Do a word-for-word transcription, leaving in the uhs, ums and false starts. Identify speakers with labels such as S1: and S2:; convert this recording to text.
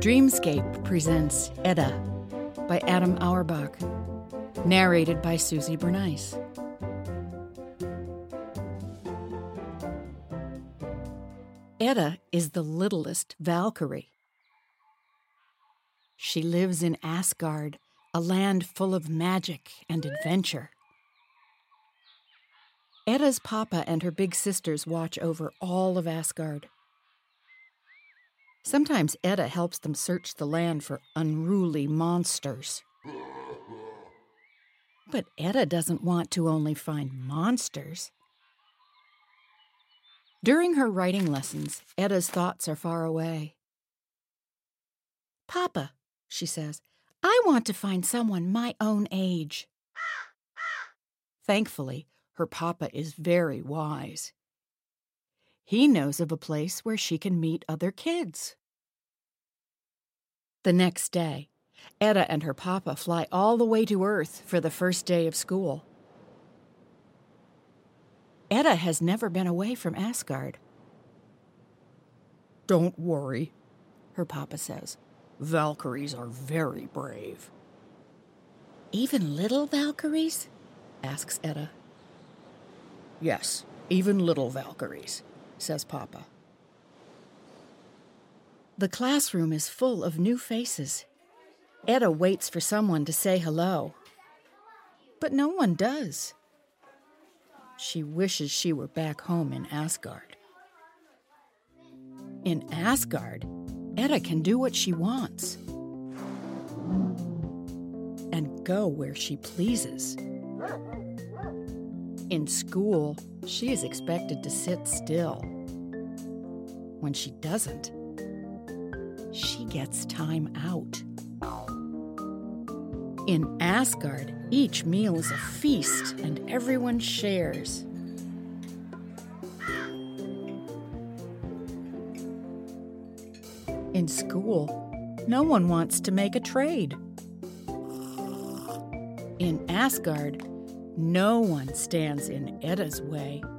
S1: Dreamscape presents Edda by Adam Auerbach, narrated by Susie Bernice. Edda is the littlest Valkyrie. She lives in Asgard, a land full of magic and adventure. Edda's papa and her big sisters watch over all of Asgard. Sometimes Edda helps them search the land for unruly monsters. But Edda doesn't want to only find monsters. During her writing lessons, Edda's thoughts are far away. "Papa," she says, "I want to find someone my own age." Thankfully, her papa is very wise. He knows of a place where she can meet other kids. The next day, Edda and her papa fly all the way to Earth for the first day of school. Edda has never been away from Asgard. "Don't worry," her papa says. "Valkyries are very brave." "Even little Valkyries?" asks Edda. "Yes, even little Valkyries," says Papa. The classroom is full of new faces. Edda waits for someone to say hello. But no one does. She wishes she were back home in Asgard. In Asgard, Edda can do what she wants and go where she pleases. In school, she is expected to sit still. When she doesn't, she gets time out. In Asgard, each meal is a feast and everyone shares. In school, no one wants to make a trade. In Asgard, no one stands in Edda's way.